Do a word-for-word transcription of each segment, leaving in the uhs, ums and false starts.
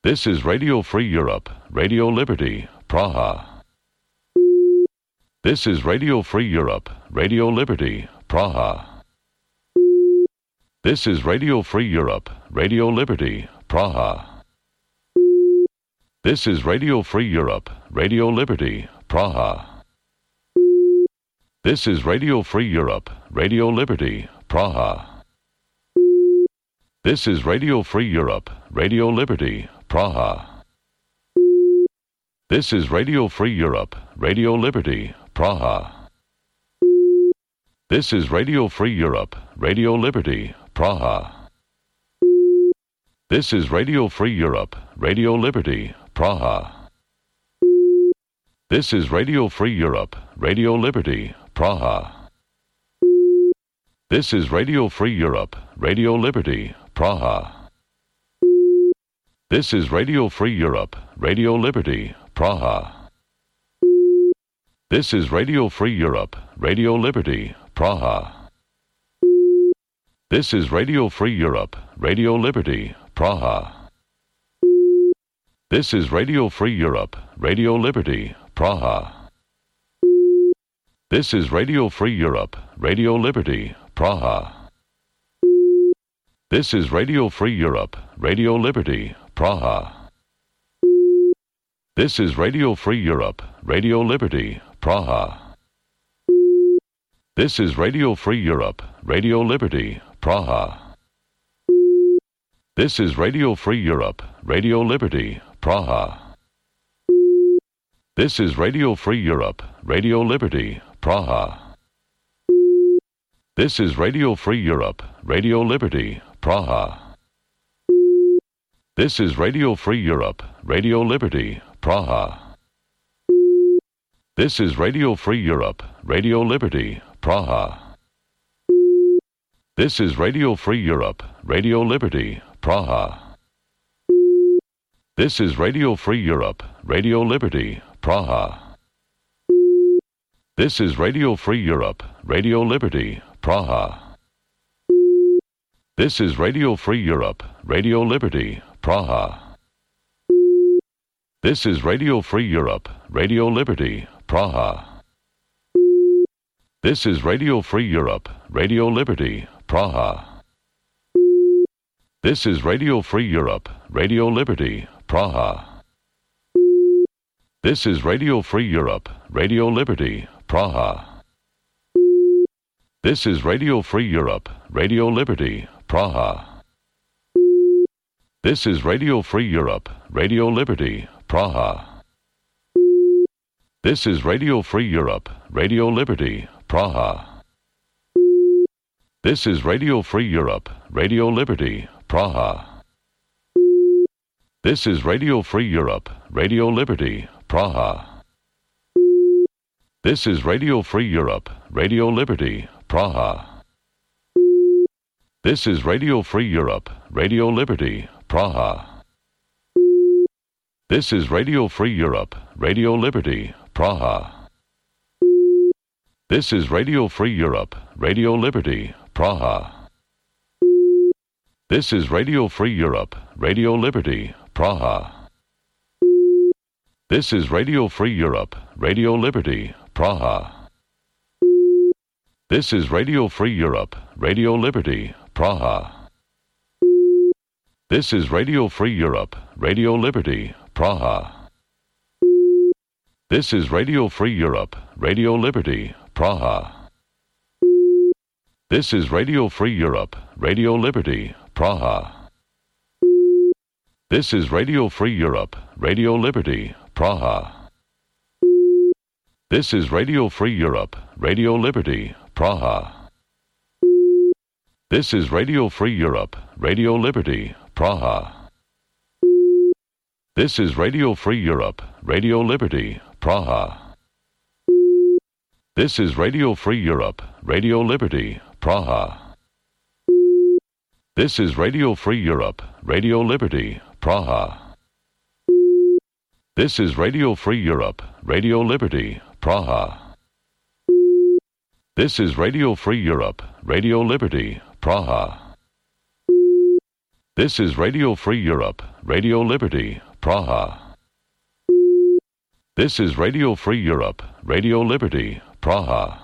This is Radio Free Europe, Radio Liberty, Praha. This is Radio Free Europe, Radio Liberty, Praha. This is Radio Free Europe, Radio Liberty, Praha. This is Radio Free Europe, Radio Liberty, Praha. This is Radio Free Europe, Radio Liberty, Praha. This is Radio Free Europe, Radio Liberty, Praha. This is Radio Free Europe, Radio Liberty, Praha. This is Radio Free Europe, Radio Liberty, Praha. This is Radio Free Europe, Radio Liberty, Praha. This is Radio Free Europe, Radio Liberty, Praha. This is Radio Free Europe, Radio Liberty, Praha. This is Radio Free Europe, Radio Liberty, Praha. This is Radio Free Europe, Radio Liberty, Praha. This is Radio Free Europe, Radio Liberty, Praha. This is Radio Free Europe, Radio Liberty, Praha. This is Radio Free Europe, Radio Liberty, Praha. This is Radio Free Europe, Radio Liberty, Praha. This is Radio Free Europe, Radio Liberty, Praha. This is Radio Free Europe, Radio Liberty, Praha. This is Radio Free Europe, Radio Liberty, Praha. This is Radio Free Europe, Radio Liberty, Praha. This is Radio Free Europe, Radio Liberty, Praha. This is Radio Free Europe, Radio Liberty, Praha. This is Radio Free Europe, Radio Liberty, Praha. This is Radio Free Europe, Radio Liberty, Praha. This is Radio Free Europe, Radio Liberty, Praha. This is Radio Free Europe, Radio Liberty, Praha. This is Radio Free Europe, Radio Liberty, Praha. This is Radio Free Europe, Radio Liberty, Praha. This is Radio Free Europe, Radio Liberty, Praha. This is Radio Free Europe, Radio Liberty, Praha. This is Radio Free Europe, Radio Liberty, Praha. This is Radio Free Europe, Radio Liberty, Praha. This is Radio Free Europe, Radio Liberty, Praha. This is Radio Free Europe, Radio Liberty, Praha. This is Radio Free Europe, Radio Liberty, Praha. This is Radio Free Europe, Radio Liberty, Praha. This is Radio Free Europe, Radio Liberty, Praha. This is Radio Free Europe, Radio Liberty, Praha. This is Radio Free Europe, Radio Liberty, Praha. This is Radio Free Europe, Radio Liberty, Praha. This is Radio Free Europe, Radio Liberty, Praha. This is Radio Free Europe, Radio Liberty, Praha. This is Radio Free Europe, Radio Liberty, Praha. This is Radio Free Europe, Radio Liberty, Praha. This is Radio Free Europe, Radio Liberty, Praha. This is Radio Free Europe, Radio Liberty, Praha. This is Radio Free Europe, Radio Liberty, Praha. This is Radio Free Europe, Radio Liberty, Praha. This is Radio Free Europe, Radio Liberty, Praha. This is Radio Free Europe, Radio Liberty, Praha. This is Radio Free Europe, Radio Liberty, Praha. This is Radio Free Europe, Radio Liberty, Praha. This is Radio Free Europe, Radio Liberty, Praha. This is Radio Free Europe, Radio Liberty, Praha. This is Radio Free Europe, Radio Liberty, Praha. This is Radio Free Europe, Radio Liberty, Praha.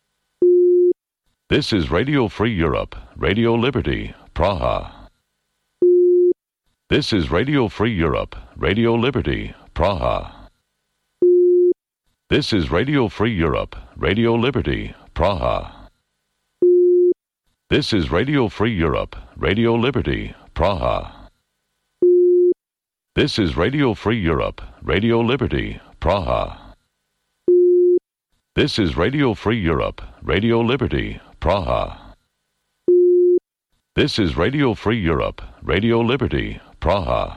This is Radio Free Europe, Radio Liberty, Praha. This is Radio Free Europe, Radio Liberty, Praha. This is Radio Free Europe, Radio Liberty, Praha. This is Radio Free Europe, Radio Liberty, Praha. This is Radio Free Europe, Radio Liberty, Praha. This is Radio Free Europe, Radio Liberty, Praha. This is Radio Free Europe, Radio Liberty, Praha.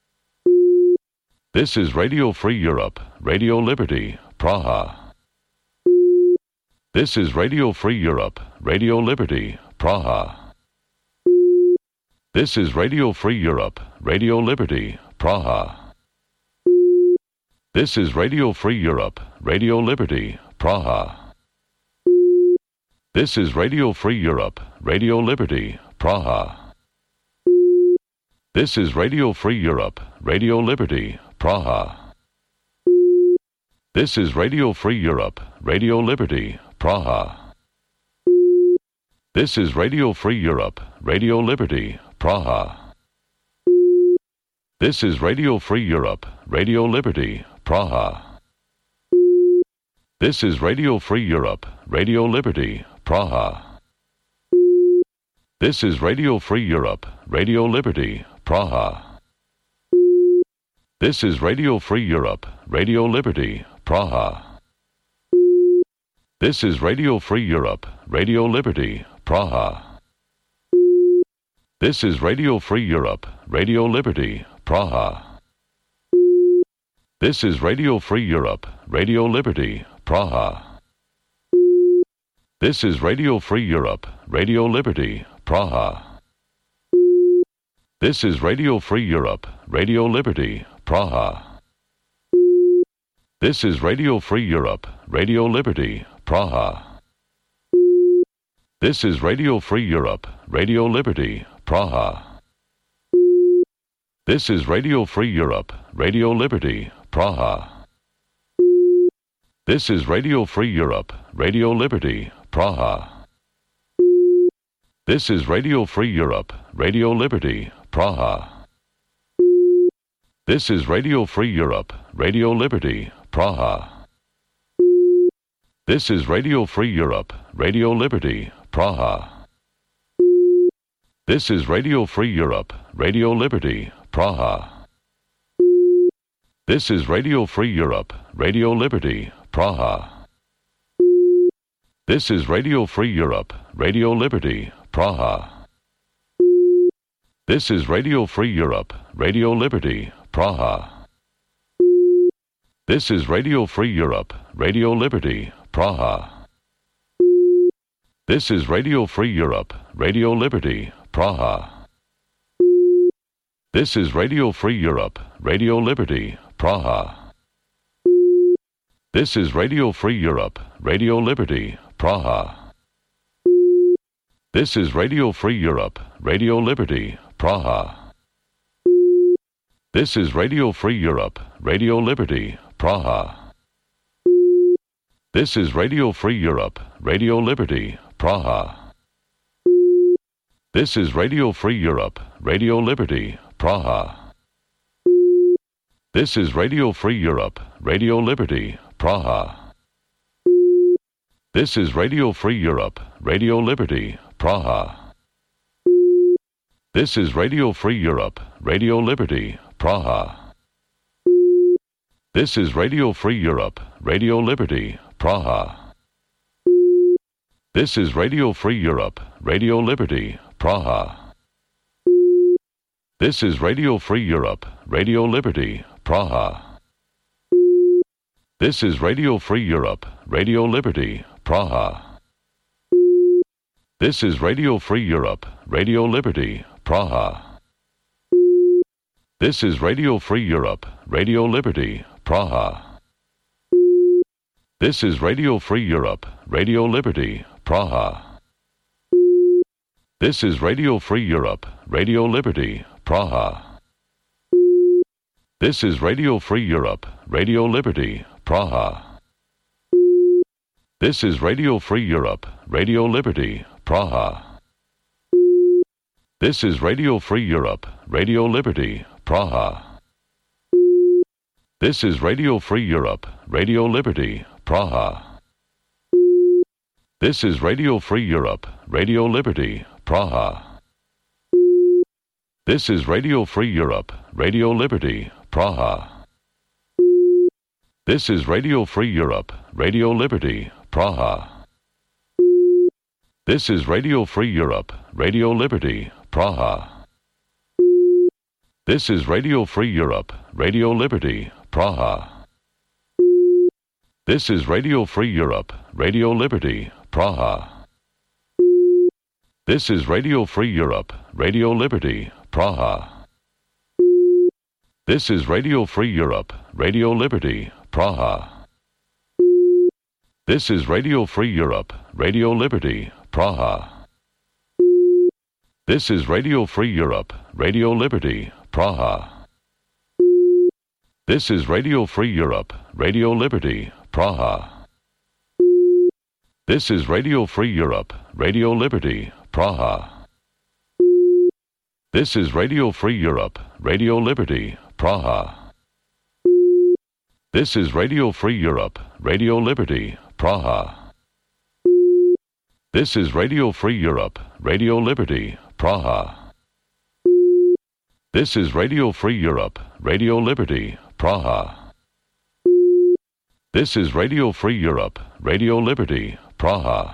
This is Radio Free Europe, Radio Liberty, Praha. This is Radio Free Europe, Radio Liberty, Praha. This is Radio Free Europe, Radio Liberty, Praha. This is Radio Free Europe, Radio Liberty, Praha. This is Radio Free Europe, Radio Liberty, Praha. This is Radio Free Europe, Radio Liberty, Praha. This is Radio Free Europe, Radio Liberty, Praha. This is Radio Free Europe, Radio Liberty, Praha. This is Radio Free Europe, Radio Liberty, Praha. This is Radio Free Europe, Radio Liberty, Praha. This is Radio Free Europe, Radio Liberty, Praha. This is Radio Free Europe, Radio Liberty, Praha. This is Radio Free Europe, Radio Liberty, Praha. This is Radio Free Europe, Radio Liberty, Praha. This is Radio Free Europe, Radio Liberty, Praha. This is Radio Free Europe, Radio Liberty, Praha. This is Radio Free Europe, Radio Liberty, Praha. This is Radio Free Europe, Radio Liberty, Praha. This is Radio Free Europe, Radio Liberty, Praha. This is Radio Free Europe, Radio Liberty, Praha. This is Radio Free Europe, Radio Liberty, Praha. This is Radio Free Europe, Radio Liberty, Praha. This is Radio Free Europe, Radio Liberty, Praha. This is Radio Free Europe, Radio Liberty, Praha. This is Radio Free Europe, Radio Liberty, Praha. This is Radio Free Europe, Radio Liberty, Praha. This is Radio Free Europe, Radio Liberty, Praha. This is Radio Free Europe, Radio Liberty, Praha. This is Radio Free Europe, Radio Liberty, Praha. This is Radio Free Europe, Radio Liberty, Praha. This is Radio Free Europe, Radio Liberty, Praha. This is Radio Free Europe, Radio Liberty, Praha. This is Radio Free Europe, Radio Liberty, Praha. This is Radio Free Europe, Radio Liberty, Praha. This is Radio Free Europe, Radio Liberty, Praha. This is Radio Free Europe, Radio Liberty, Praha. This is Radio Free Europe, Radio Liberty, Praha. This is Radio Free Europe, Radio Liberty, Praha. This is Radio Free Europe, Radio Liberty, Praha. This is Radio Free Europe, Radio Liberty, Praha. This is Radio Free Europe, Radio Liberty, Praha. This is Radio Free Europe, Radio Liberty, Praha. This is Radio Free Europe, Radio Liberty, Praha. This is Radio Free Europe, Radio Liberty, Praha. This is Radio Free Europe, Radio Liberty, Praha. This is Radio Free Europe, Radio Liberty, Praha. This is Radio Free Europe, Radio Liberty, Praha. This is Radio Free Europe, Radio Liberty, Praha. This is Radio Free Europe, Radio Liberty, Praha. This is Radio Free Europe, Radio Liberty, Praha. This is Radio Free Europe, Radio Liberty, Praha. This is Radio Free Europe, Radio Liberty, Praha. This is Radio Free Europe, Radio Liberty, Praha. This is Radio Free Europe, Radio Liberty, Praha. This is Radio Free Europe, Radio Liberty, Praha. This is Radio Free Europe, Radio Liberty, Praha. This is Radio Free Europe, Radio Liberty, Praha. This is Radio Free Europe, Radio Liberty, Praha. This is Radio Free Europe, Radio Liberty, Praha. This is Radio Free Europe, Radio Liberty, Praha. This is Radio Free Europe, Radio Liberty, Praha. This is Radio Free Europe, Radio Liberty, Praha. This is Radio Free Europe, Radio Liberty, Praha. This is Radio Free Europe, Radio Liberty, Praha. This is Radio Free Europe, Radio Liberty, Praha. This is Radio Free Europe, Radio Liberty, Praha. This is Radio Free Europe, Radio Liberty, Praha. This is Radio Free Europe, Radio Liberty, Praha.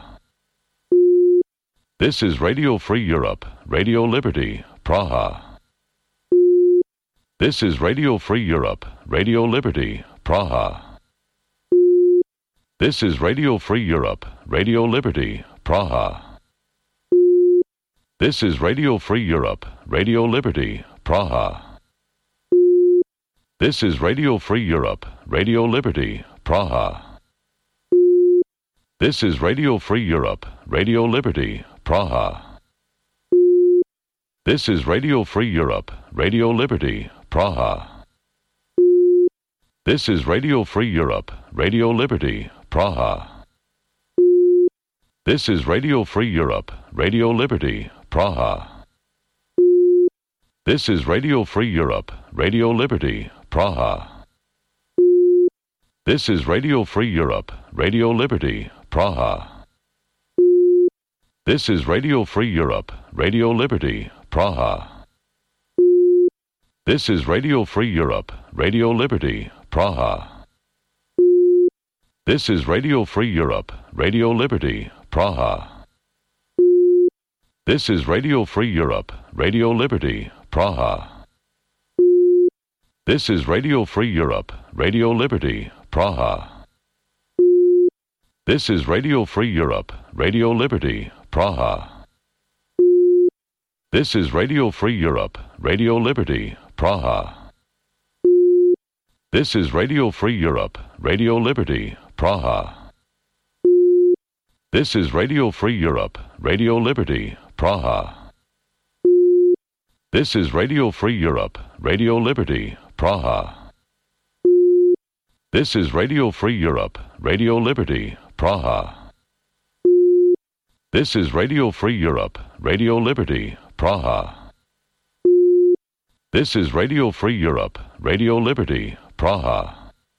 This is Radio Free Europe, Radio Liberty, Praha. This is Radio Free Europe, Radio Liberty, Praha. This is Radio Free Europe, Radio Liberty, Praha. This is Radio Free Europe, Radio Liberty, Praha. This is Radio Free Europe, Radio Liberty, Praha. This is Radio Free Europe, Radio Liberty, Praha. This is Radio Free Europe, Radio Liberty, Praha. This is Radio Free Europe, Radio Liberty, Praha. This is Radio Free Europe, Radio Liberty, Praha. This is Radio Free Europe, Radio Liberty, Praha. This is Radio Free Europe, Radio Liberty, Praha. This is Radio Free Europe, Radio Liberty, Praha. This is Radio Free Europe, Radio Liberty, Praha. This is Radio Free Europe, Radio Liberty, Praha. This is Radio Free Europe, Radio Liberty, Praha. This is Radio Free Europe, Radio Liberty, Praha. This is Radio Free Europe, Radio Liberty, Praha. This is Radio Free Europe, Radio Liberty, Praha. This is Radio Free Europe, Radio Liberty, Praha. This is Radio Free Europe, Radio Liberty, Praha. This is Radio Free Europe, Radio Liberty, Praha. This is Radio Free Europe, Radio Liberty, Praha. This is Radio Free Europe, Radio Liberty, Praha. This is Radio Free Europe, Radio Liberty, Praha.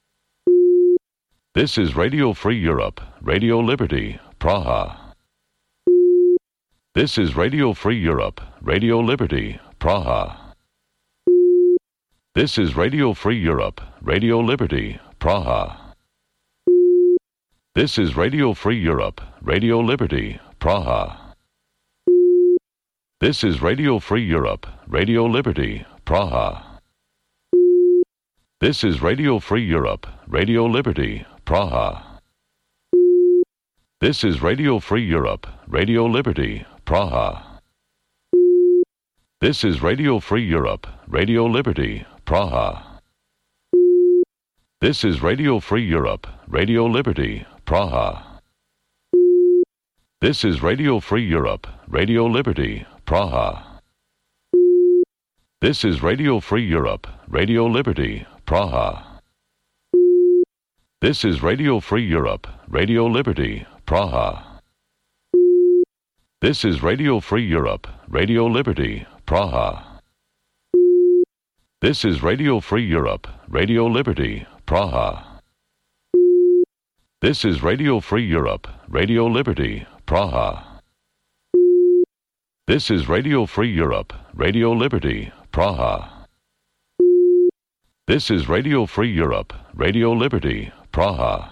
This is Radio Free Europe, Radio Liberty, Praha. This is Radio Free Europe, Radio Liberty, Praha. This is Radio Free Europe, Radio Liberty, Praha. This is Radio Free Europe, Radio Liberty, Praha. This is Radio Free Europe, Radio Liberty, Praha. This is Radio Free Europe, Radio Liberty, Praha. This is Radio Free Europe, Radio Liberty, Praha. This is Radio Free Europe, Radio Liberty, Praha. This is Radio Free Europe, Radio Liberty, Praha. This is Radio Free Europe, Radio Liberty, Praha. This is Radio Free Europe, Radio Liberty, Praha. This is Radio Free Europe, Radio Liberty, Praha. This is Radio Free Europe, Radio Liberty, Praha. This is Radio Free Europe, Radio Liberty, Praha. This is Radio Free Europe, Radio Liberty, Praha. This is Radio Free Europe, Radio Liberty, Praha. This is Radio Free Europe, Radio Liberty, Praha.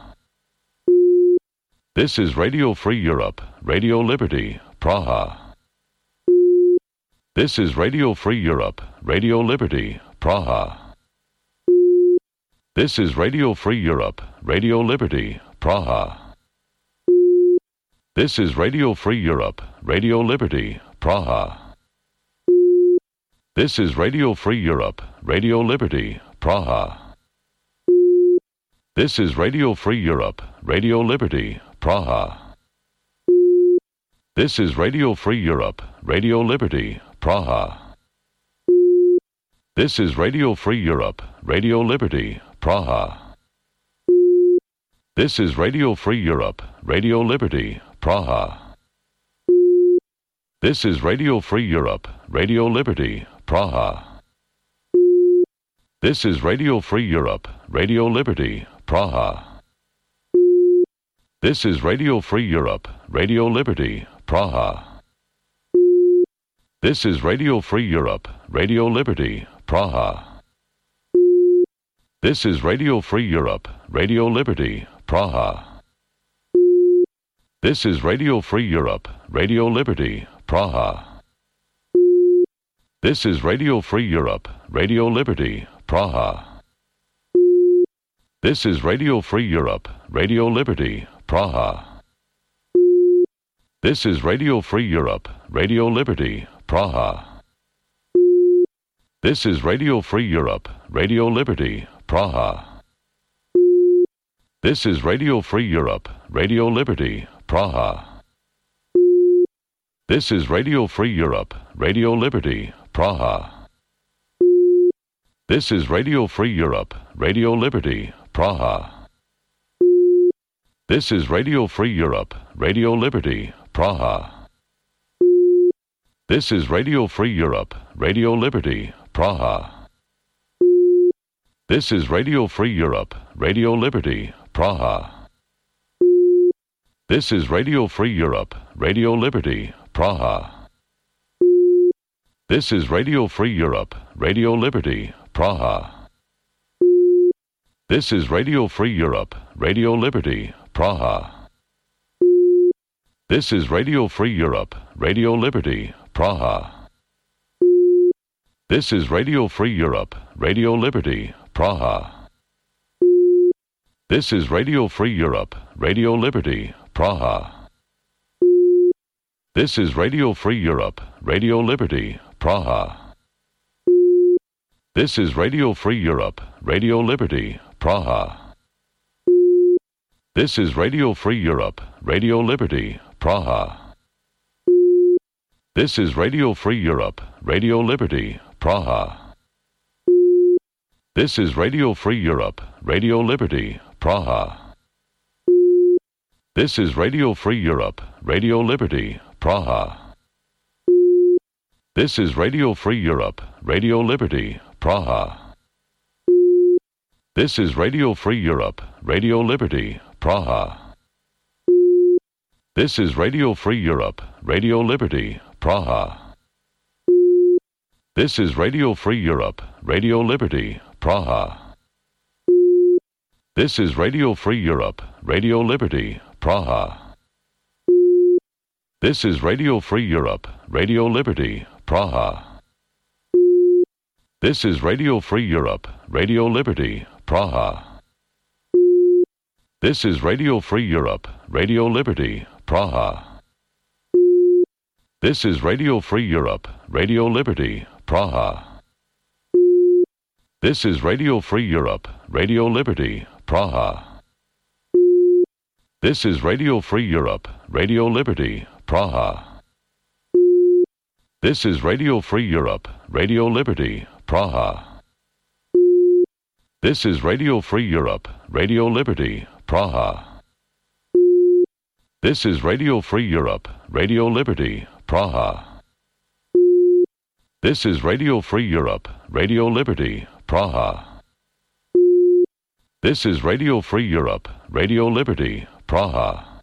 This is Radio Free Europe, Radio Liberty, Praha. This is Radio Free Europe, Radio Liberty, Praha. This is Radio Free Europe, Radio Liberty, Praha. This is Radio Free Europe, Radio Liberty, Praha. This is Radio Free Europe, Radio Liberty, Praha. This is Radio Free Europe, Radio Liberty, Praha. This is Radio Free Europe, Radio Liberty, Praha. This is Radio Free Europe, Radio Liberty, Praha. This is Radio Free Europe, Radio Liberty, Praha. This is Radio Free Europe, Radio Liberty, Praha. This is Radio Free Europe, Radio Liberty, Praha. This is Radio Free Europe, Radio Liberty, Praha. This is Radio Free Europe, Radio Liberty, Praha. This is Radio Free Europe, Radio Liberty, Praha. This is Radio Free Europe, Radio Liberty, Praha. This is Radio Free Europe, Radio Liberty, Praha. This is Radio Free Europe, Radio Liberty, Praha. This is Radio Free Europe, Radio Liberty, Praha. This is Radio Free Europe, Radio Liberty, Praha. This is Radio Free Europe, Radio Liberty, Praha. This is Radio Free Europe, Radio Liberty, Praha. This is Radio Free Europe, Radio Liberty, Praha. This is Radio Free Europe, Radio Liberty, Praha. This is Radio Free Europe, Radio Liberty, Praha. This is Radio Free Europe, Radio Liberty, Praha. This is Radio Free Europe, Radio Liberty, Praha. This is Radio Free Europe, Radio Liberty, Praha. This is Radio Free Europe, Radio Liberty, Praha. This is Radio Free Europe, Radio Liberty, Praha. This is Radio Free Europe, Radio Liberty, Praha. This is Radio Free Europe, Radio Liberty, Praha. This is Radio Free Europe, Radio Liberty, Praha. This is Radio Free Europe, Radio Liberty, Praha. This is Radio Free Europe, Radio Liberty, Praha. This is Radio Free Europe, Radio Liberty, Praha. This is Radio Free Europe, Radio Liberty, Praha. This is Radio Free Europe, Radio Liberty, Praha. This is Radio Free Europe, Radio Liberty, Praha. This is Radio Free Europe, Radio Liberty, Praha. This is Radio Free Europe, Radio Liberty, Praha. This is Radio Free Europe, Radio Liberty, Praha. This is Radio Free Europe, Radio Liberty, Praha. This is Radio Free Europe, Radio Liberty, Praha. This is Radio Free Europe, Radio Liberty, Praha. This is Radio Free Europe, Radio Liberty, Praha. This is Radio Free Europe, Radio Liberty, Praha. This is Radio Free Europe, Radio Liberty, Praha. This is Radio Free Europe, Radio Liberty, Praha. This is Radio Free Europe, Radio Liberty, Praha. This is Radio Free Europe, Radio Liberty, Praha. This is Radio Free Europe, Radio Liberty, Praha. This is Radio Free Europe, Radio Liberty, Praha. This is Radio Free Europe, Radio Liberty, Praha.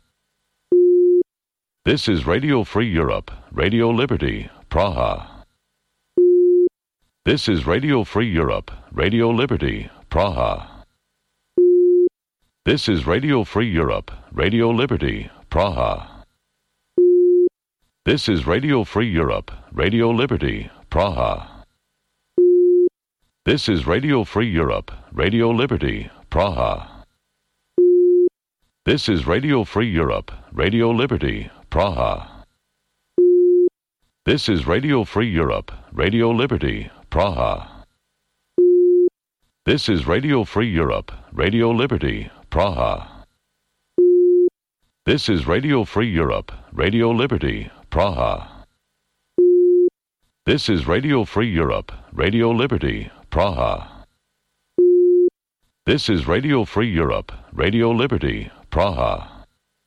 This is Radio Free Europe, Radio Liberty, Praha. This is Radio Free Europe, Radio Liberty, Praha. This is Radio Free Europe, Radio Liberty, Praha. This is Radio Free Europe, Radio Liberty, Praha. This is Radio Free Europe, Radio Liberty, Praha. This is Radio Free Europe, Radio Liberty, Praha. This is Radio Free Europe, Radio Liberty, Praha. This is Radio Free Europe, Radio Liberty, Praha. This is Radio Free Europe, Radio Liberty, Praha. This is Radio Free Europe, Radio Liberty, Praha. This is Radio Free Europe, Radio Liberty, Praha.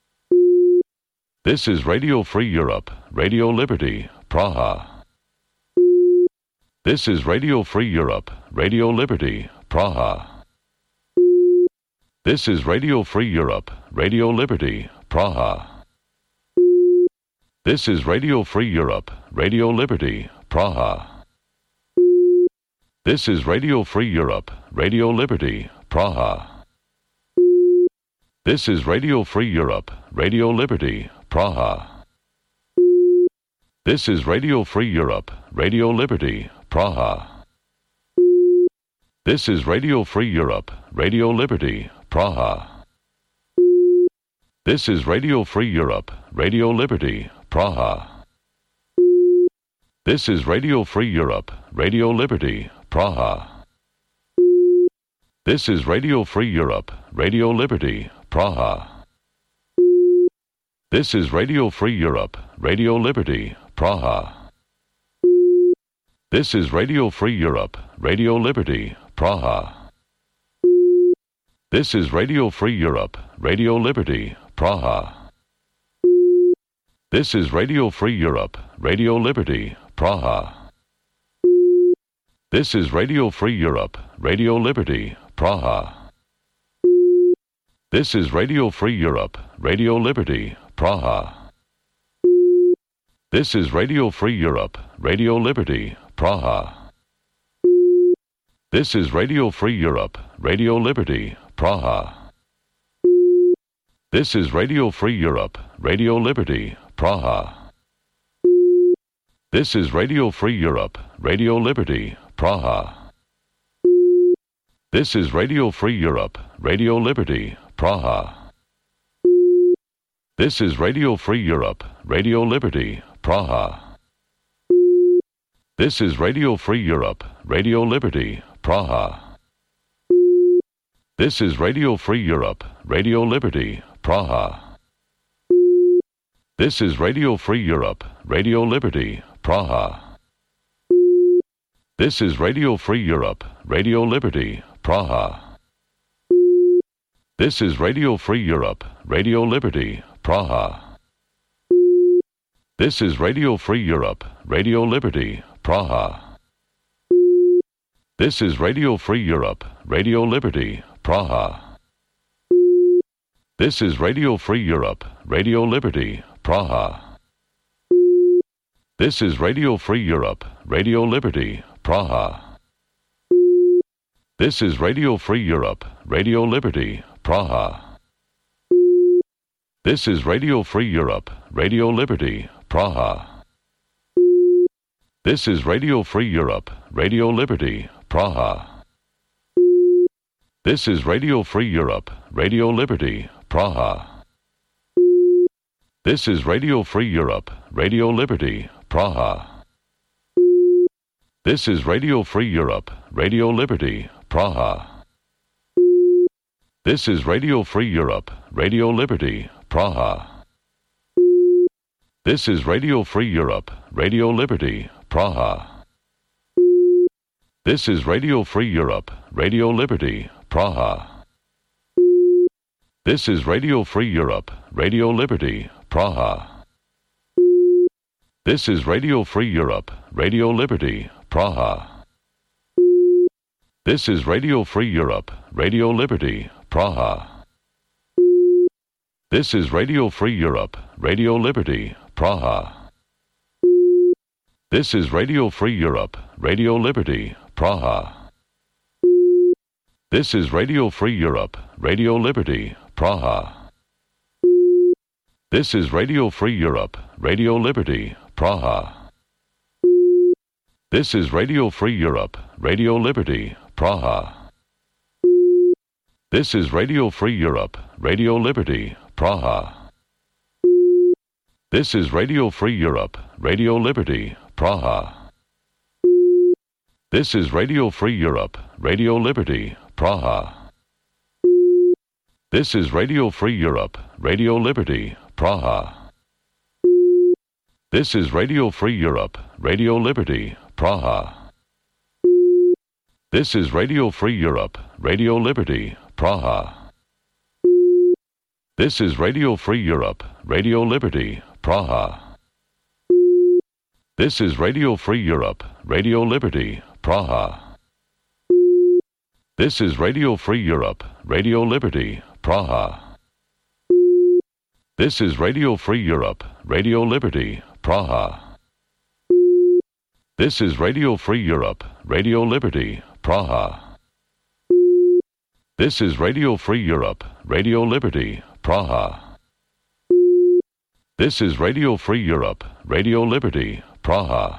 This is Radio Free Europe, Radio Liberty, Praha. This is Radio Free Europe, Radio Liberty, Praha. This is Radio Free Europe, Radio Liberty, Praha. This is Radio Free Europe, Radio Liberty, Praha. This is Radio Free Europe, Radio Liberty, Praha. This is Radio Free Europe, Radio Liberty, Praha. This is Radio Free Europe, Radio Liberty, Praha. This is Radio Free Europe, Radio Liberty, Praha. This is Radio Free Europe, Radio Liberty, Praha. This is Radio Free Europe, Radio Liberty, Praha. This is Radio Free Europe, Radio Liberty, Praha. This is Radio Free Europe, Radio Liberty, Praha. This is Radio Free Europe, Radio Liberty, Praha. This is Radio Free Europe, Radio Liberty, Praha. This is Radio Free Europe, Radio Liberty, Praha. This is Radio Free Europe, Radio Liberty, Praha. This is Radio Free Europe, Radio Liberty, Praha. This is Radio Free Europe, Radio Liberty, Praha. This is Radio Free Europe, Radio Liberty, Praha. This is Radio Free Europe, Radio Liberty, Praha. This is Radio Free Europe, Radio Liberty, Praha. This is Radio Free Europe, Radio Liberty, Praha. This is Radio Free Europe, Radio Liberty, Praha. This is Radio Free Europe, Radio Liberty, Praha. This is Radio Free Europe, Radio Liberty, Praha. This is Radio Free Europe, Radio Liberty, Praha. This is Radio Free Europe, Radio Liberty, Praha. This is Radio Free Europe, Radio Liberty, Praha. This is Radio Free Europe, Radio Liberty, Praha. This is Radio Free Europe, Radio Liberty, Praha. This is Radio Free Europe, Radio Liberty, Praha. This is Radio Free Europe, Radio Liberty, Praha. This is Radio Free Europe, Radio Liberty, Praha. This is Radio Free Europe, Radio Liberty, Praha. This is Radio Free Europe, Radio Liberty, Praha. This is Radio Free Europe, Radio Liberty, Praha. This is Radio Free Europe, Radio Liberty, Praha. This is Radio Free Europe, Radio Liberty, Praha. This is Radio Free Europe, Radio Liberty, Praha. This is Radio Free Europe, Radio Liberty, Praha. This is Radio Free Europe, Radio Liberty, Praha. This is Radio Free Europe, Radio Liberty, Praha. This is Radio Free Europe, Radio Liberty, Praha. This is Radio Free Europe, Radio Liberty, Praha. This is Radio Free Europe, Radio Liberty, Praha. This is Radio Free Europe, Radio Liberty, Praha. This is Radio Free Europe, Radio Liberty, Praha. This is Radio Free Europe, Radio Liberty, Praha. This is Radio Free Europe, Radio Liberty, Praha. This is Radio Free Europe, Radio Liberty, Praha. This is Radio Free Europe, Radio Liberty, Praha. This is Radio Free Europe, Radio Liberty, Praha. This is Radio Free Europe, Radio Liberty, Praha. This is Radio Free Europe, Radio Liberty, Praha. This is Radio Free Europe, Radio Liberty, Praha. This is Radio Free Europe, Radio Liberty, Praha. This is Radio Free Europe, Radio Liberty, Praha. This is Radio Free Europe, Radio Liberty, Praha. This is Radio Free Europe, Radio Liberty, Praha. This is Radio Free Europe, Radio Liberty, Praha. This is Radio Free Europe, Radio Liberty, Praha. This is Radio Free Europe, Radio Liberty, Praha.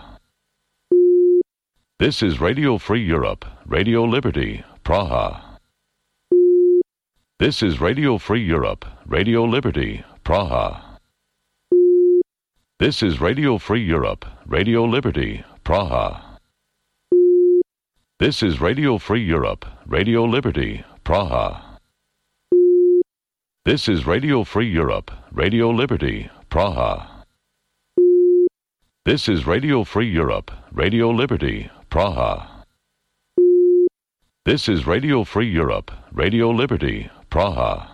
This is Radio Free Europe, Radio Liberty, Praha. This is Radio Free Europe, Radio Liberty, Praha. This is Radio Free Europe, Radio Liberty, Praha. This is Radio Free Europe, Radio Liberty, Praha. This is Radio Free Europe, Radio Liberty, Praha. This is Radio Free Europe, Radio Liberty, Praha. This is Radio Free Europe, Radio Liberty, Praha.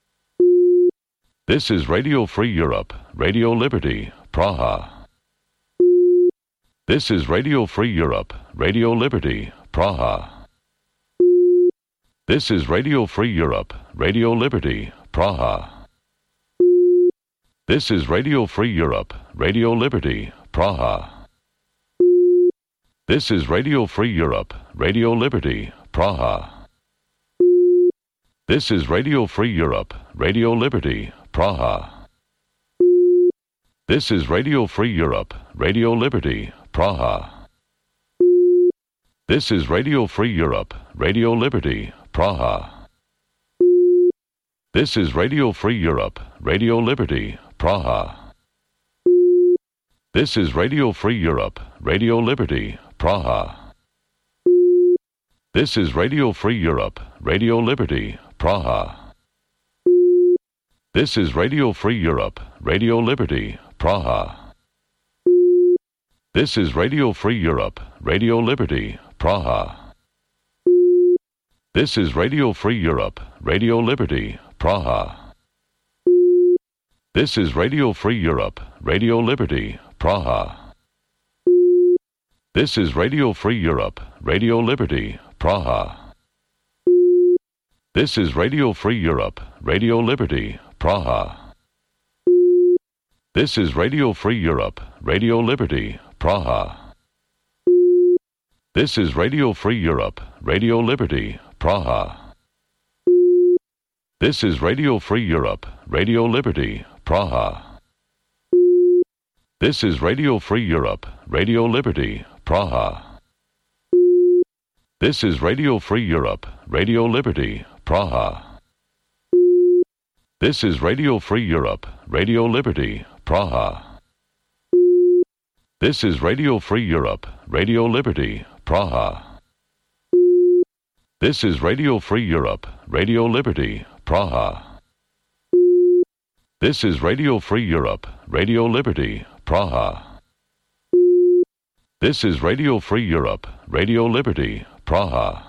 This is Radio Free Europe, Radio Liberty, Praha. This is Radio Free Europe, Radio Liberty, Praha. This is Radio Free Europe, Radio Liberty, Praha. This is Radio Free Europe, Radio Liberty, Praha. This is Radio Free Europe, Radio Liberty, Praha. This is Radio Free Europe, Radio Liberty, Praha. This is Radio Free Europe, Radio Liberty, Praha. This is Radio Free Europe, Radio Liberty, Praha. This is Radio Free Europe, Radio Liberty, Praha. This is Radio Free Europe, Radio Liberty, Praha. This is Radio Free Europe, Radio Liberty, Praha. This is Radio Free Europe, Radio Liberty, Praha. This is Radio Free Europe, Radio Liberty, Praha. This is Radio Free Europe, Radio Liberty, Praha. This is Radio Free Europe, Radio Liberty, Praha. This is Radio Free Europe, Radio Liberty, Praha. This is Radio Free Europe, Radio Liberty, Praha. This is Radio Free Europe, Radio Liberty, Praha. This is Radio Free Europe, Radio Liberty, Praha. This is Radio Free Europe, Radio Liberty, Praha. This is Radio Free Europe, Radio Liberty, Praha. This is Radio Free Europe, Radio Liberty, Praha. This is Radio Free Europe, Radio Liberty, Praha. This is Radio Free Europe, Radio Liberty, Praha. This is Radio Free Europe, Radio Liberty, Praha. This is Radio Free Europe, Radio Liberty, Praha. This is Radio Free Europe, Radio Liberty, Praha.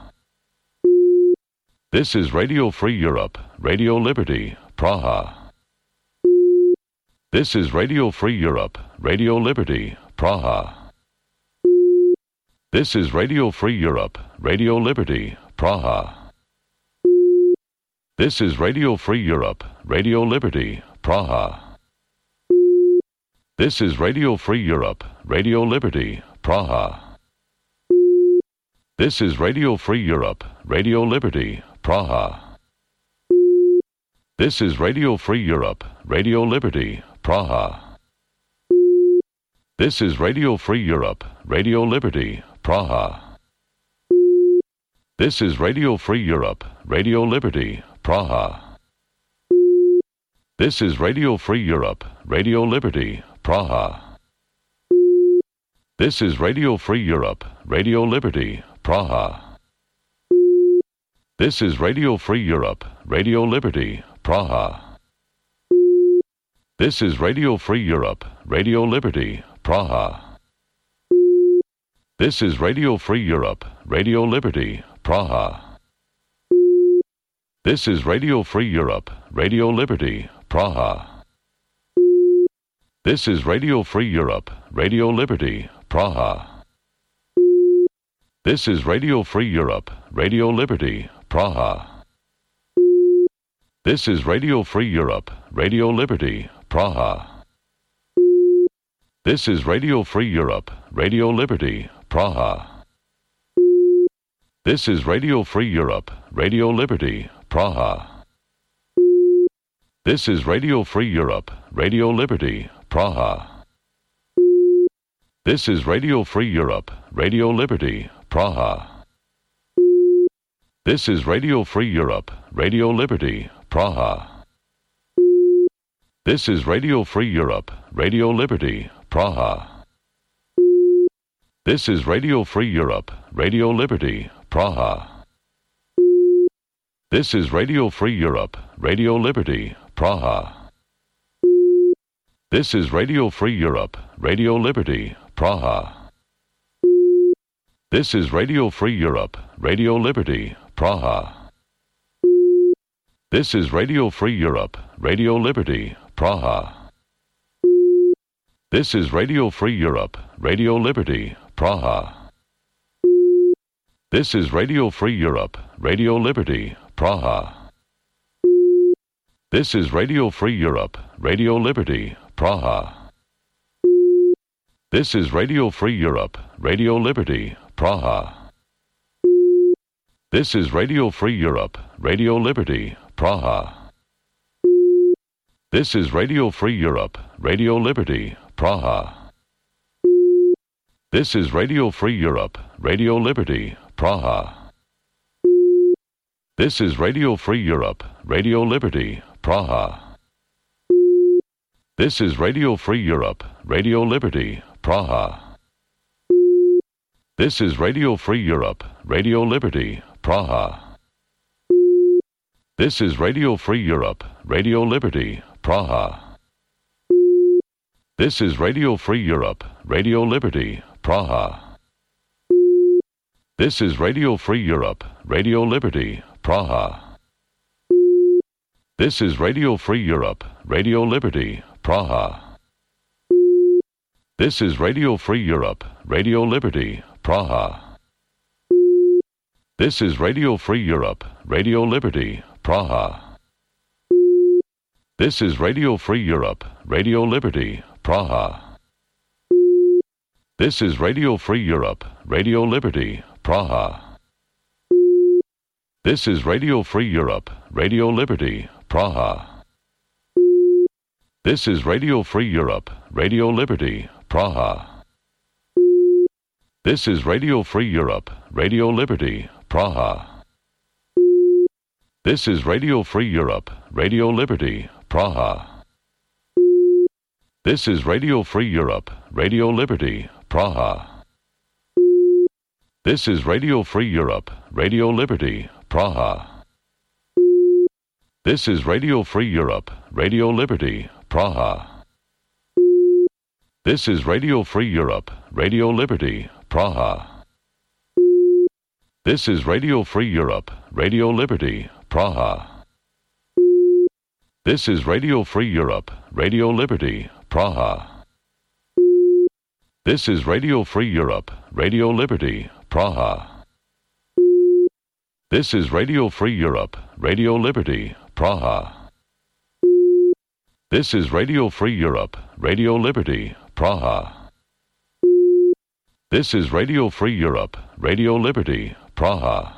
This is Radio Free Europe, Radio Liberty, Praha. This is Radio Free Europe, Radio Liberty, Praha. This is Radio Free Europe, Radio Liberty, Praha. This is Radio Free Europe, Radio Liberty, Praha. This is Radio Free Europe, Radio Liberty, Praha. This is Radio Free Europe, Radio Liberty, Praha. This is Radio Free Europe, Radio Liberty, Praha. This is Radio Free Europe, Radio Liberty, Praha. This is Radio Free Europe, Radio Liberty, Praha. This is Radio Free Europe, Radio Liberty, Praha. This is Radio Free Europe, Radio Liberty, Praha. This is Radio Free Europe, Radio Liberty, Praha. This is Radio Free Europe, Radio Liberty, Praha. This is Radio Free Europe, Radio Liberty, Praha. This is Radio Free Europe, Radio Liberty, Praha. This is Radio Free Europe, Radio Liberty, Praha. This is Radio Free Europe, Radio Liberty, Praha. This is Radio Free Europe, Radio Liberty, Praha. This is Radio Free Europe, Radio Liberty, Praha. This is Radio Free Europe, Radio Liberty, Praha. This is Radio Free Europe, Radio Liberty, Praha. This is Radio Free Europe, Radio Liberty, Praha. This is Radio Free Europe, Radio Liberty, Praha. This is Radio Free Europe, Radio Liberty, Praha. This is Radio Free Europe, Radio Liberty, Praha. This is Radio Free Europe, Radio Liberty, Praha. This is Radio Free Europe, Radio Liberty, Praha. This is Radio Free Europe, Radio Liberty, Praha. This is Radio Free Europe, Radio Liberty, Praha. This is Radio Free Europe, Radio Liberty, Praha. This is Radio Free Europe, Radio Liberty, Praha. This is Radio Free Europe, Radio Liberty, Praha. This is Radio Free Europe, Radio Liberty, Praha. This is Radio Free Europe, Radio Liberty, Praha. This is Radio Free Europe, Radio Liberty, Praha. This is Radio Free Europe, Radio Liberty, Praha. This is Radio Free Europe, Radio Liberty, Praha. This is Radio Free Europe, Radio Liberty, Praha. This is Radio Free Europe, Radio Liberty, Praha. This is Radio Free Europe, Radio Liberty, Praha. This is Radio Free Europe, Radio Liberty, Praha. This is Radio Free Europe, Radio Liberty, Praha. This is Radio Free Europe, Radio Liberty, Praha. This is Radio Free Europe, Radio Liberty, Praha. This is Radio Free Europe, Radio Liberty, Praha. This is Radio Free Europe, Radio Liberty, Praha. This is Radio Free Europe, Radio Liberty, Praha. This is Radio Free Europe, Radio Liberty, Praha. This is Radio Free Europe, Radio Liberty, Praha. This is Radio Free Europe, Radio Liberty, Praha. This is Radio Free Europe, Radio Liberty, Praha. This is Radio Free Europe, Radio Liberty, Praha. This is Radio Free Europe, Radio Liberty, Praha. This is Radio Free Europe, Radio Liberty, Praha. This is Radio Free Europe, Radio Liberty, Praha. This is Radio Free Europe, Radio Liberty, Praha. This is Radio Free Europe, Radio Liberty, Praha. This is Radio Free Europe, Radio Liberty, Praha. This is Radio Free Europe, Radio Liberty, Praha. This is Radio Free Europe, Radio Liberty, Praha. This is Radio Free Europe, Radio Liberty, Praha.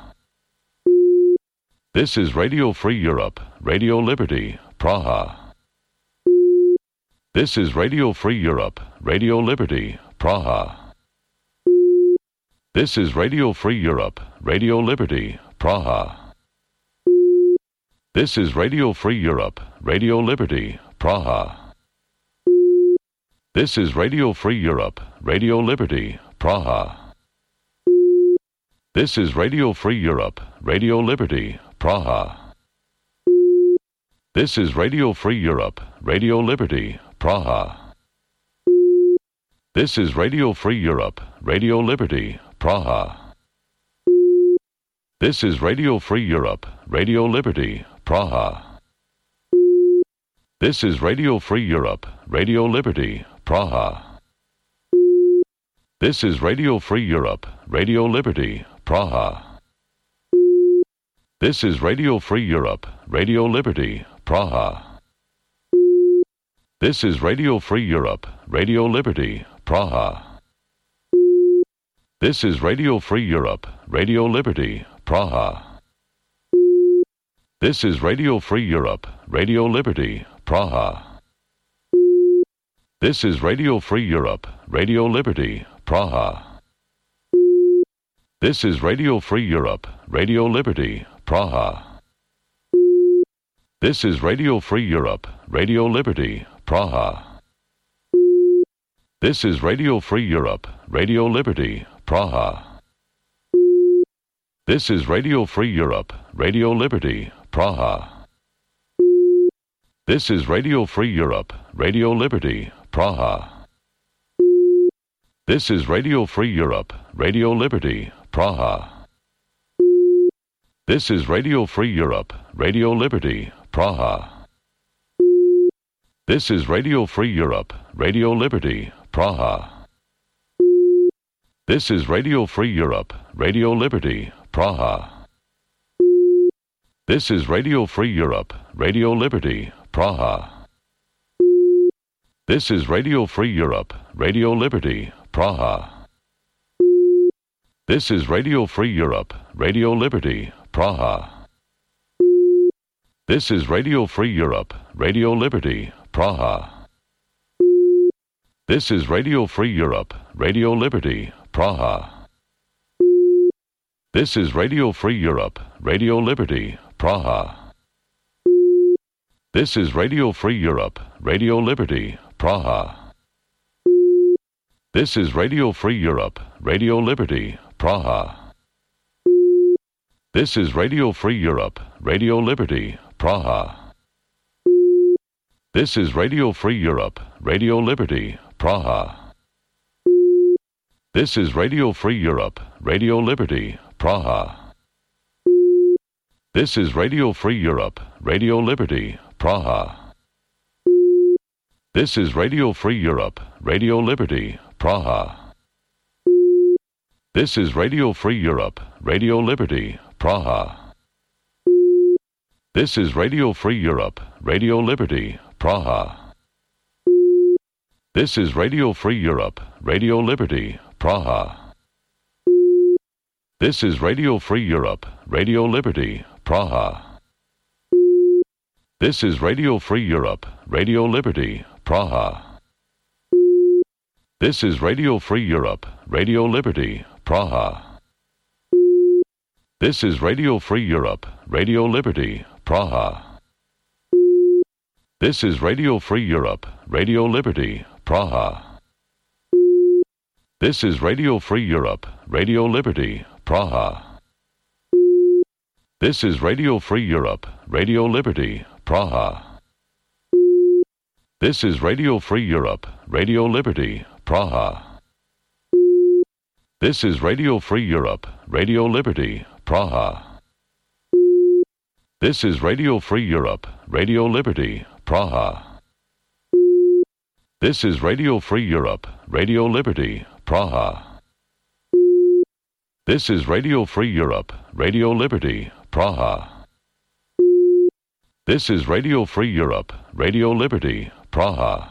This is Radio Free Europe, Radio Liberty, Praha. This is Radio Free Europe, Radio Liberty, Praha. This is Radio Free Europe, Radio Liberty, Praha. This is Radio Free Europe, Radio Liberty, Praha. This is Radio Free Europe, Radio Liberty, Praha. This is Radio Free Europe, Radio Liberty, Praha. This is Radio Free Europe, Radio Liberty, Praha. This is Radio Free Europe, Radio Liberty, Praha. This is Radio Free Europe, Radio Liberty, Praha. This is Radio Free Europe, Radio Liberty, Praha. This is Radio Free Europe, Radio Liberty, Praha. This is Radio Free Europe, Radio Liberty, Praha. This is Radio Free Europe, Radio Liberty, Praha. This is Radio Free Europe, Radio Liberty, Praha. This is Radio Free Europe, Radio Liberty, Praha. This is Radio Free Europe, Radio Liberty, Praha. This is Radio Free Europe, Radio Liberty, Praha. This is Radio Free Europe, Radio Liberty, Praha. This is Radio Free Europe, Radio Liberty, Praha. This is Radio Free Europe, Radio Liberty, Praha. This is Radio Free Europe, Radio Liberty, Praha. This is Radio Free Europe, Radio Liberty, Praha. This is Radio Free Europe, Radio Liberty, Praha. This is Radio Free Europe, Radio Liberty, Praha. This is Radio Free Europe, Radio Liberty, Praha. This is Radio Free Europe, Radio Liberty, Praha. This is Radio Free Europe, Radio Liberty, Praha. This is Radio Free Europe, Radio Liberty, Praha. This is Radio Free Europe, Radio Liberty, Praha. This is Radio Free Europe, Radio Liberty, Praha. This is Radio Free Europe, Radio Liberty, Praha. This is Radio Free Europe, Radio Liberty, Praha. This is Radio Free Europe, Radio Liberty, Praha. This is Radio Free Europe, Radio Liberty, Praha. This is Radio Free Europe, Radio Liberty, Praha. This is Radio Free Europe, Radio Liberty, Praha. This is Radio Free Europe, Radio Liberty, Praha. This is Radio Free Europe, Radio Liberty, Praha. This is Radio Free Europe, Radio Liberty, Praha. This is Radio Free Europe, Radio Liberty, Praha. This is Radio Free Europe, Radio Liberty, Praha. This is Radio Free Europe, Radio Liberty, Praha. This is Radio Free Europe, Radio Liberty, Praha. This is Radio Free Europe, Radio Liberty, Praha. This is Radio Free Europe, Radio Liberty, Praha. This is Radio Free Europe, Radio Liberty, Praha. This is Radio Free Europe, Radio Liberty, Praha. This is Radio Free Europe, Radio Liberty, Praha. This is Radio Free Europe, Radio Liberty, Praha. This is Radio Free Europe, Radio Liberty, Praha. This is Radio Free Europe, Radio Liberty, Praha. This is Radio Free Europe, Radio Liberty, Praha. This is Radio Free Europe, Radio Liberty, Praha. This is Radio Free Europe, Radio Liberty, Praha.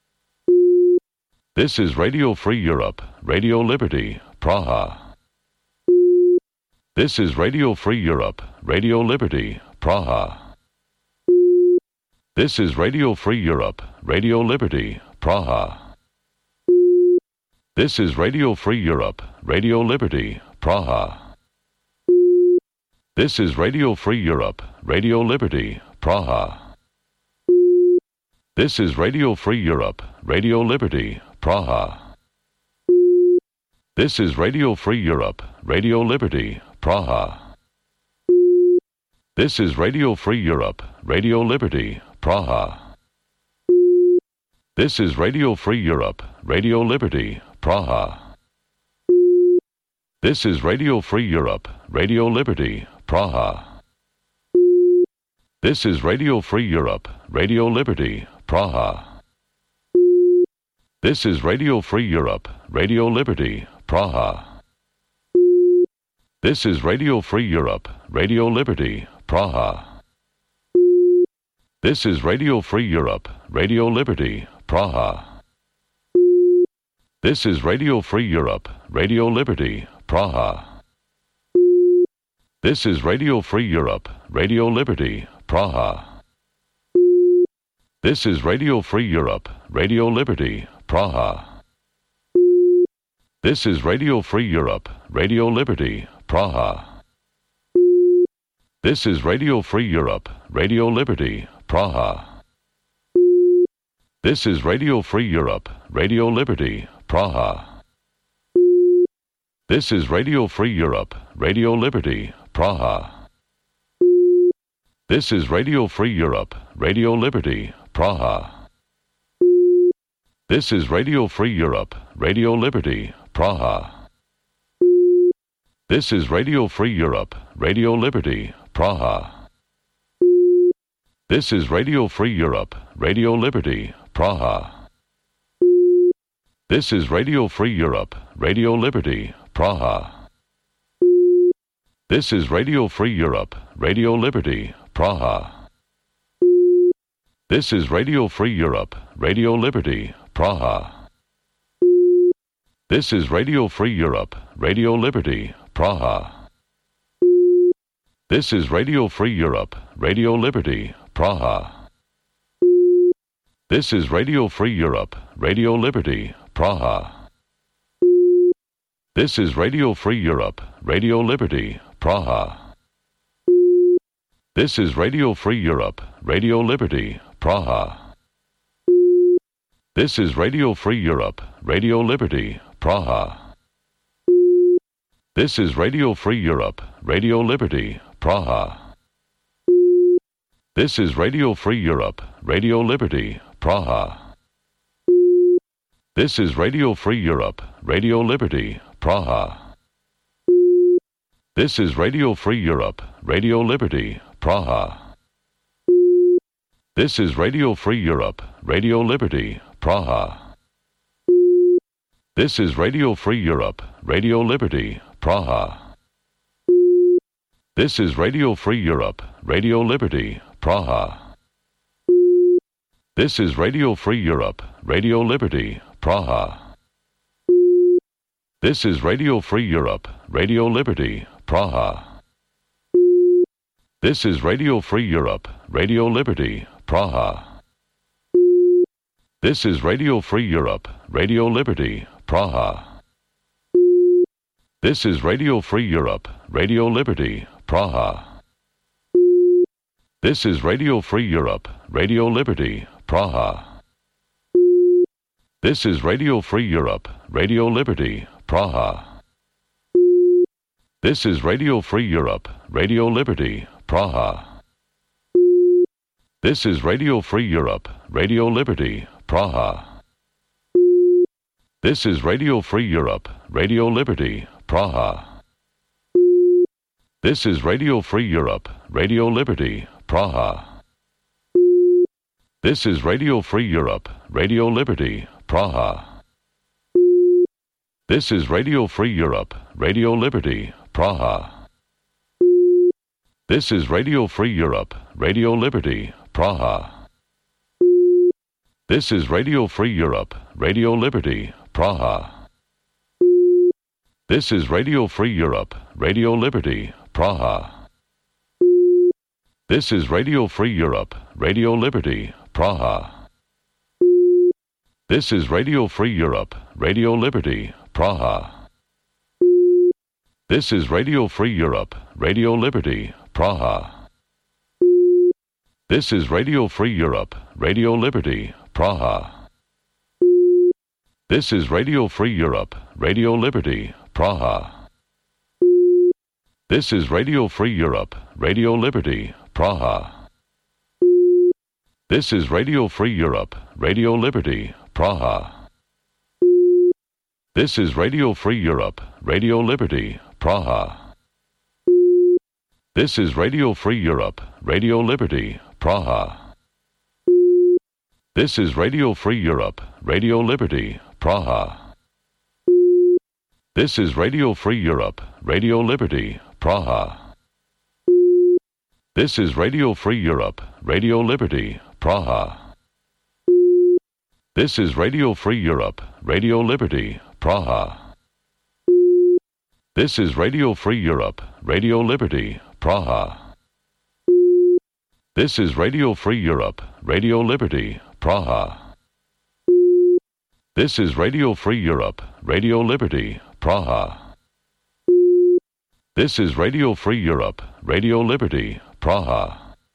This is Radio Free Europe, Radio Liberty, Praha. This is Radio Free Europe, Radio Liberty, Praha. This is Radio Free Europe, Radio Liberty, Praha. This is Radio Free Europe, Radio Liberty, Praha. This is Radio Free Europe, Radio Liberty, Praha. This is Radio Free Europe, Radio Liberty, Praha. This is Radio Free Europe, Radio Liberty, Praha. This is Radio Free Europe, Radio Liberty, Praha. This is Radio Free Europe, Radio Liberty, Praha. This is Radio Free Europe, Radio Liberty, Praha. This is Radio Free Europe, Radio Liberty, Praha. This is Radio Free Europe, Radio Liberty, Praha. This is Radio Free Europe, Radio Liberty, Praha. This is Radio Free Europe, Radio Liberty, Praha. This is Radio Free Europe, Radio Liberty, Praha. This is Radio Free Europe, Radio Liberty, Praha. This is Radio Free Europe, Radio Liberty, Praha. This is Radio Free Europe, Radio Liberty, Praha. This is Radio Free Europe, Radio Liberty, Praha. This is Radio Free Europe, Radio Liberty, Praha. This is Radio Free Europe, Radio Liberty, Praha. This is Radio Free Europe, Radio Liberty, Praha. This is Radio Free Europe, Radio Liberty, Praha. This is Radio Free Europe, Radio Liberty, Praha. This is Radio Free Europe, Radio Liberty, Praha. This is Radio Free Europe, Radio Liberty, Praha. This is Radio Free Europe, Radio Liberty, Praha. This is Radio Free Europe, Radio Liberty, Praha. This is Radio Free Europe, Radio Liberty, Praha. This is Radio Free Europe, Radio Liberty, Praha. This is Radio Free Europe, Radio Liberty, Praha. This is Radio Free Europe, Radio Liberty, Praha. This is Radio Free Europe, Radio Liberty, Praha. This is Radio Free Europe, Radio Liberty, Praha. This is Radio Free Europe, Radio Liberty, Praha. This is Radio Free Europe, Radio Liberty, Praha. This is Radio Free Europe, Radio Liberty, Praha. This is Radio Free Europe, Radio Liberty, Praha. This is Radio Free Europe, Radio Liberty, Praha. This is Radio Free Europe, Radio Liberty, Praha. This is Radio Free Europe, Radio Liberty, Praha. This is Radio Free Europe, Radio Liberty, Praha. This is Radio Free Europe, Radio Liberty, Praha. This is Radio Free Europe, Radio Liberty, Praha. This is Radio Free Europe, Radio Liberty, Praha. This is Radio Free Europe, Radio Liberty, Praha. This is Radio Free Europe, Radio Liberty, Praha. This is Radio Free Europe, Radio Liberty, Praha. This is Radio Free Europe, Radio Liberty, Praha. This is Radio Free Europe, Radio Liberty, Praha. This is Radio Free Europe, Radio Liberty, Praha. This is Radio Free Europe, Radio Liberty, Praha. This is Radio Free Europe, Radio Liberty, Praha. This is Radio Free Europe, Radio Liberty, Praha. This is Radio Free Europe, Radio Liberty, Praha. This is Radio Free Europe, Radio Liberty, Praha. This is Radio Free Europe, Radio Liberty, Praha. This is Radio Free Europe, Radio Liberty, Praha. This is Radio Free Europe, Radio Liberty, Praha. This is Radio Free Europe, Radio Liberty, Praha. This is Radio Free Europe, Radio Liberty, Praha. This is Radio Free Europe, Radio Liberty, Praha. This is Radio Free Europe, Radio Liberty, Praha. This is Radio Free Europe, Radio Liberty, Praha. This is Radio Free Europe, Radio Liberty, Praha. This is Radio Free Europe, Radio Liberty, Praha. This is Radio Free Europe, Radio Liberty, Praha. This is Radio Free Europe, Radio Liberty, Praha. This is Radio Free Europe, Radio Liberty, Praha. This is Radio Free Europe, Radio Liberty, Praha. This is Radio Free Europe, Radio Liberty, Praha. This is Radio Free Europe, Radio Liberty, Praha. This is Radio Free Europe, Radio Liberty, Praha. This is Radio Free Europe, Radio Liberty, Praha.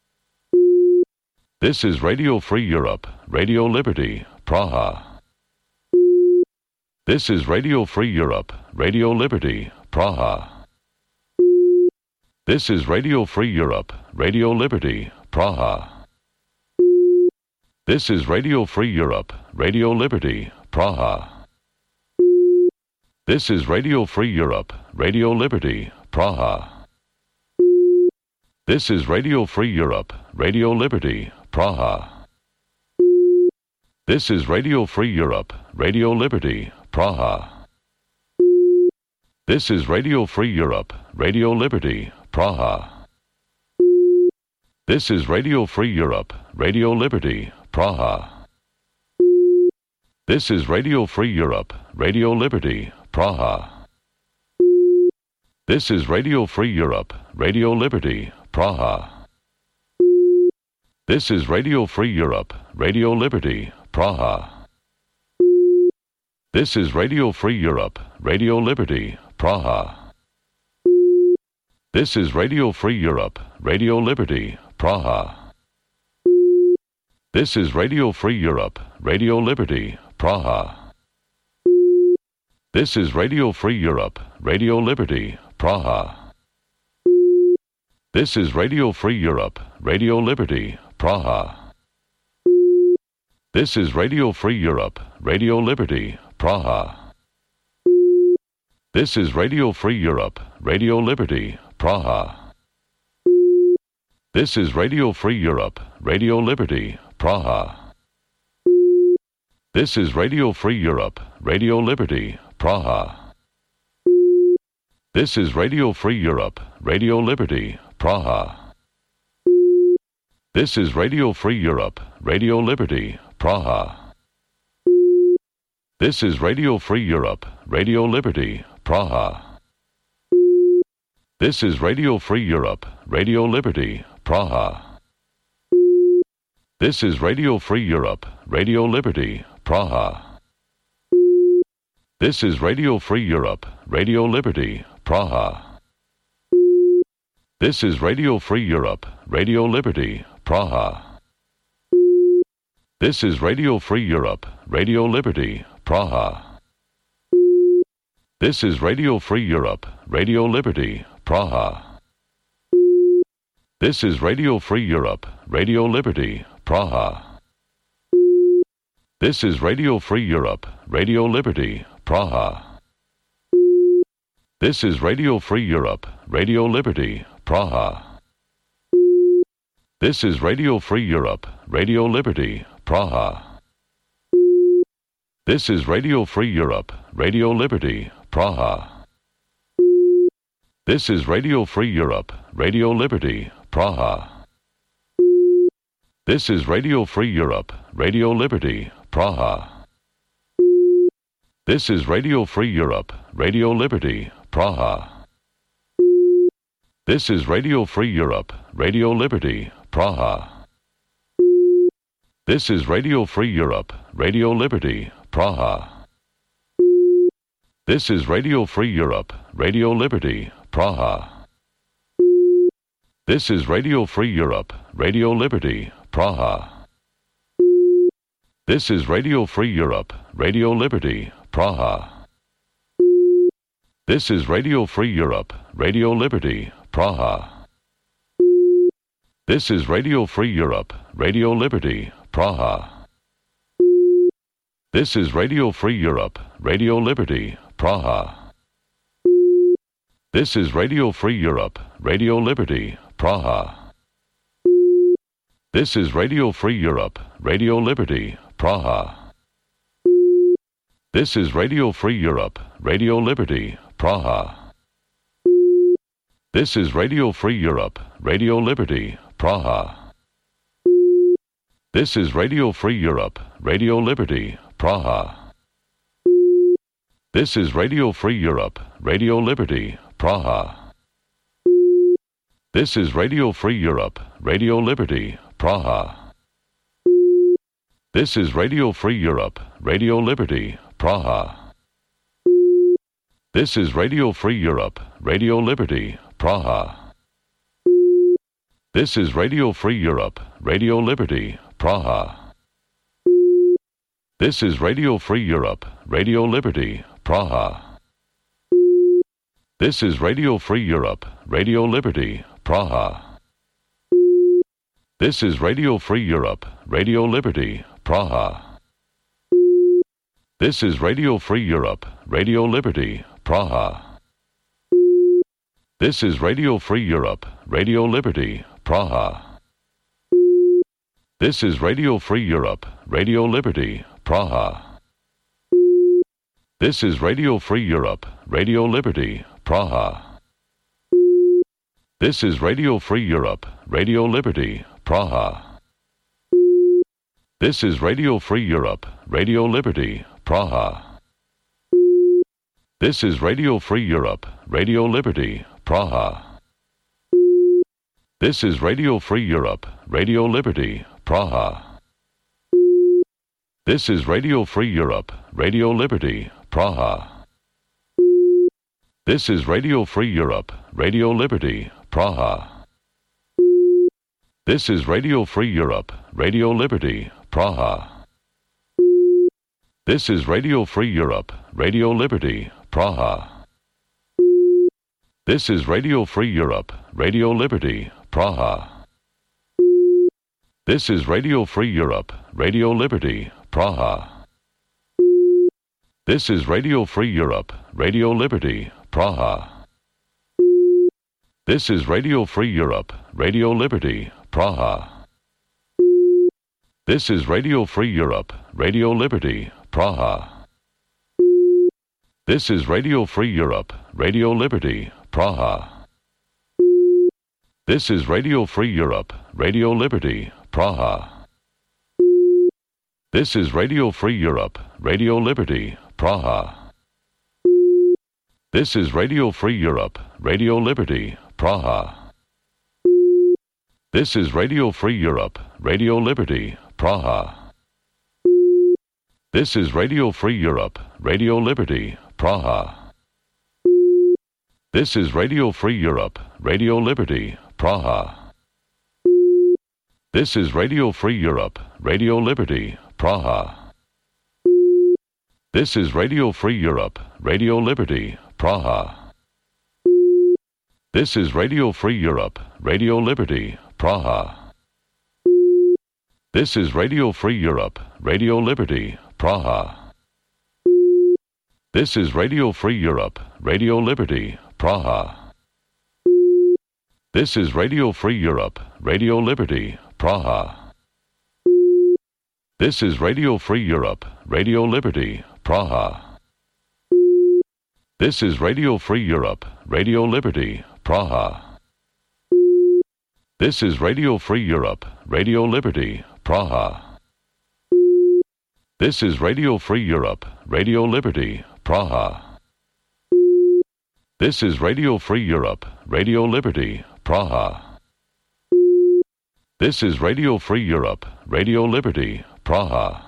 This is Radio Free Europe, Radio Liberty, Praha. This is Radio Free Europe, Radio Liberty, Praha. This is Radio Free Europe, Radio Liberty, Praha. This is Radio Free Europe, Radio Liberty, Praha. This is Radio Free Europe, Radio Liberty, Praha. This is Radio Free Europe, Radio Liberty, Praha. This is Radio Free Europe, Radio Liberty, Praha. This is Radio Free Europe, Radio Liberty, Praha. This is Radio Free Europe, Radio Liberty, Praha. This is Radio Free Europe, Radio Liberty, Praha. This is Radio Free Europe, Radio Liberty, Praha. This is Radio Free Europe, Radio Liberty, Praha. This is Radio Free Europe, Radio Liberty, Praha. This is Radio Free Europe, Radio Liberty, Praha. This is Radio Free Europe, Radio Liberty, Praha. This is Radio Free Europe, Radio Liberty, Praha. This is Radio Free Europe, Radio Liberty, Praha. This is Radio Free Europe, Radio Liberty, Praha. This is Radio Free Europe, Radio Liberty, Praha. This is Radio Free Europe, Radio Liberty, Praha. This is Radio Free Europe, Radio Liberty, Praha. This is Radio Free Europe, Radio Liberty, Praha. This is Radio Free Europe, Radio Liberty, Praha. This is Radio Free Europe, Radio Liberty, Praha. This is Radio Free Europe, Radio Liberty, Praha. This is Radio Free Europe, Radio Liberty, Praha. This is Radio Free Europe, Radio Liberty, Praha. This is Radio Free Europe, Radio Liberty, Praha. This is Radio Free Europe, Radio Liberty, Praha. This is Radio Free Europe, Radio Liberty, Praha. This is Radio Free Europe, Radio Liberty, Praha. This is Radio Free Europe, Radio Liberty, Praha. This is Radio Free Europe, Radio Liberty, Praha. This is Radio Free Europe, Radio Liberty, Praha. This is Radio Free Europe, Radio Liberty, Praha. This is Radio Free Europe, Radio Liberty, Praha. This is Radio Free Europe, Radio Liberty, Praha. This is Radio Free Europe, Radio Liberty, Praha. This is Radio Free Europe, Radio Liberty, Praha. This is Radio Free Europe, Radio Liberty, Praha. This is Radio Free Europe, Radio Liberty, Praha. This is Radio Free Europe, Radio Liberty, Praha. This is Radio Free Europe, Radio Liberty, Praha. This is Radio Free Europe, Radio Liberty, Praha. This is Radio Free Europe, Radio Liberty, Praha. This is Radio Free Europe, Radio Liberty, Praha. This is Radio Free Europe, Radio Liberty, Praha. This is Radio Free Europe, Radio Liberty, Praha. This is Radio Free Europe, Radio Liberty, Praha. This is Radio Free Europe, Radio Liberty, Praha. This is Radio Free Europe, Radio Liberty, Praha. This is Radio Free Europe, Radio Liberty, Praha. This is Radio Free Europe, Radio Liberty, Praha. This is Radio Free Europe, Radio Liberty, Praha. This is Radio Free Europe, Radio Liberty, Praha. This is Radio Free Europe, Radio Liberty, Praha. This is Radio Free Europe, Radio Liberty, Praha. This is Radio Free Europe, Radio Liberty, Praha. This is Radio Free Europe, Radio Liberty, Praha. This is Radio Free Europe, Radio Liberty, Praha. This is Radio Free Europe, Radio Liberty, Praha. This is Radio Free Europe, Radio Liberty, Praha. This is Radio Free Europe, Radio Liberty, Praha. This is Radio Free Europe, Radio Liberty, Praha. This is Radio Free Europe, Radio Liberty, Praha. This is Radio Free Europe, Radio Liberty, Praha. This is Radio Free Europe, Radio Liberty, Praha. This is Radio Free Europe, Radio Liberty, Praha. This is Radio Free Europe, Radio Liberty, Praha. This is Radio Free Europe, Radio Liberty, Praha. This is Radio Free Europe, Radio Liberty, Praha. This is Radio Free Europe, Radio Liberty, Praha. This is Radio Free Europe, Radio Liberty, Praha. This is Radio Free Europe, Radio Liberty, Praha. This is Radio Free Europe, Radio Liberty, Praha. This is Radio Free Europe, Radio Liberty, Praha. This is Radio Free Europe, Radio Liberty, Praha. This is Radio Free Europe, Radio Liberty, Praha. This is Radio Free Europe, Radio Liberty, Praha. This is Radio Free Europe, Radio Liberty, Praha. This is Radio Free Europe, Radio Liberty, Praha. This is Radio Free Europe, Radio Liberty, Praha. This is Radio Free Europe, Radio Liberty, Praha. This is Radio Free Europe, Radio Liberty, Praha. This is Radio Free Europe, Radio Liberty, Praha. This is Radio Free Europe, Radio Liberty, Praha. This is Radio Free Europe, Radio Liberty, Praha. This is Radio Free Europe, Radio Liberty, Praha. This is Radio Free Europe, Radio Liberty, Praha. This is Radio Free Europe, Radio Liberty, Praha. This is Radio Free Europe, Radio Liberty, Praha. This is Radio Free Europe, Radio Liberty, Praha. This is Radio Free Europe, Radio Liberty, Praha. This is Radio Free Europe, Radio Liberty, Praha. This is Radio Free Europe, Radio Liberty, Praha.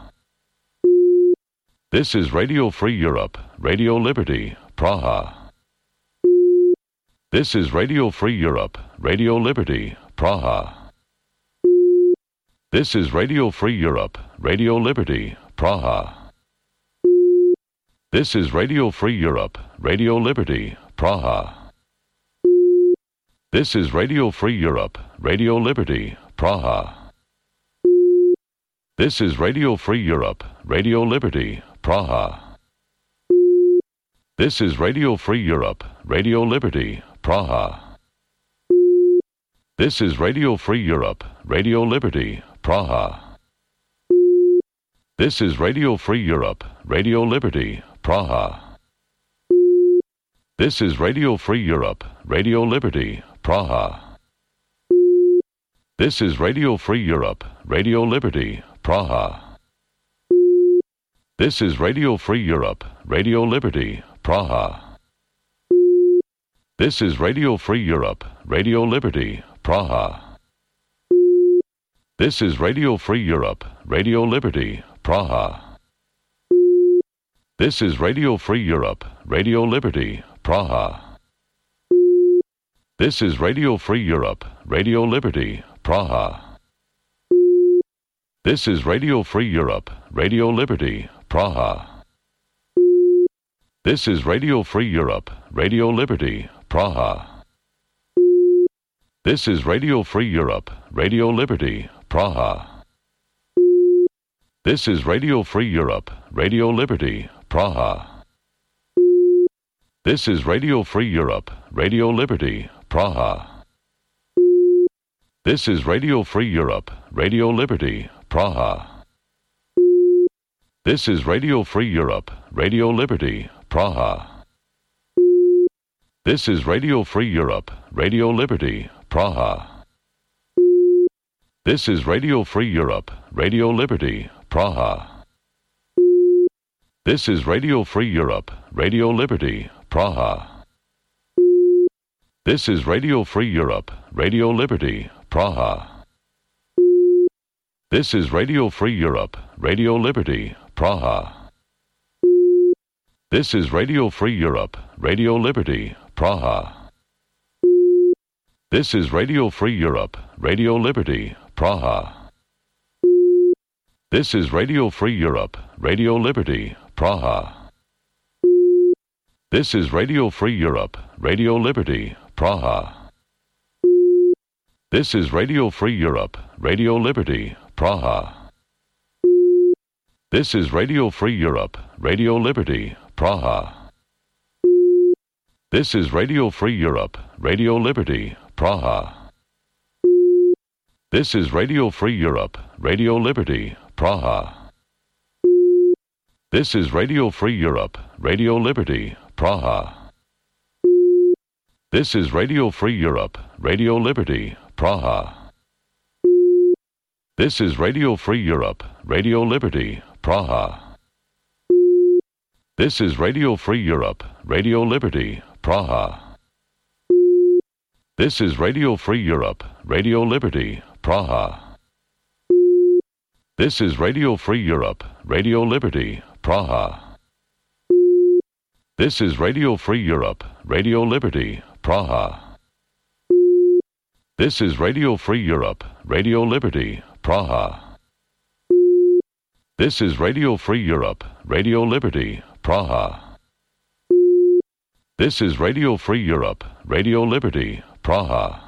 This is Radio Free Europe, Radio Liberty, Praha. This is Radio Free Europe, Radio Liberty, Praha. This is Radio Free Europe, Radio Liberty, Praha. This is Radio Free Europe, Radio Liberty, Praha. This is Radio Free Europe, Radio Liberty, Praha. This is Radio Free Europe, Radio Liberty, Praha. This is Radio Free Europe, Radio Liberty, Praha. This is Radio Free Europe, Radio Liberty, Praha. This is Radio Free Europe, Radio Liberty, Praha. This is Radio Free Europe, Radio Liberty, Praha. This is Radio Free Europe, Radio Liberty, Praha. This is Radio Free Europe, Radio Liberty, Praha. This is Radio Free Europe, Radio Liberty, Praha. This is Radio Free Europe, Radio Liberty, Praha. This is Radio Free Europe, Radio Liberty, Praha. This is Radio Free Europe, Radio Liberty, Praha. This is Radio Free Europe, Radio Liberty, Praha. This is Radio Free Europe, Radio Liberty, Praha. This is Radio Free Europe, Radio Liberty, Praha. This is Radio Free Europe, Radio Liberty, Praha. This is Radio Free Europe, Radio Liberty, Praha. This is Radio Free Europe, Radio Liberty, Praha. This is Radio Free Europe, Radio Liberty, Praha. This is Radio Free Europe, Radio Liberty, Praha. This is Radio Free Europe, Radio Liberty, Praha. This is Radio Free Europe, Radio Liberty, Praha. This is Radio Free Europe, Radio Liberty, Praha. This is Radio Free Europe, Radio Liberty, Praha. This is Radio Free Europe, Radio Liberty, Praha. This is Radio Free Europe, Radio Liberty, Praha. This is Radio Free Europe, Radio Liberty, Praha. This is Radio Free Europe, Radio Liberty, Praha. This is Radio Free Europe, Radio Liberty, Praha. This is Radio Free Europe, Radio Liberty, Praha. This is Radio Free Europe, Radio Liberty, Praha. This is Radio Free Europe, Radio Liberty, Praha. This is Radio Free Europe, Radio Liberty, Praha. This is Radio Free Europe, Radio Liberty, Praha. This is Radio Free Europe, Radio Liberty, Praha. This is Radio Free Europe, Radio Liberty, Praha. This is Radio Free Europe, Radio Liberty, Praha. This is Radio Free Europe, Radio Liberty, Praha. This is Radio Free Europe, Radio Liberty, Praha. This is Radio Free Europe, Radio Liberty, Praha. This is Radio Free Europe, Radio Liberty, Praha. This is Radio Free Europe, Radio Liberty, Praha.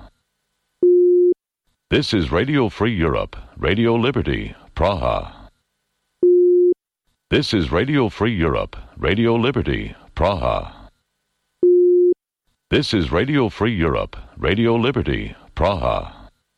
This is Radio Free Europe, Radio Liberty, Praha. This is Radio Free Europe, Radio Liberty, Praha. This is Radio Free Europe, Radio Liberty, Praha.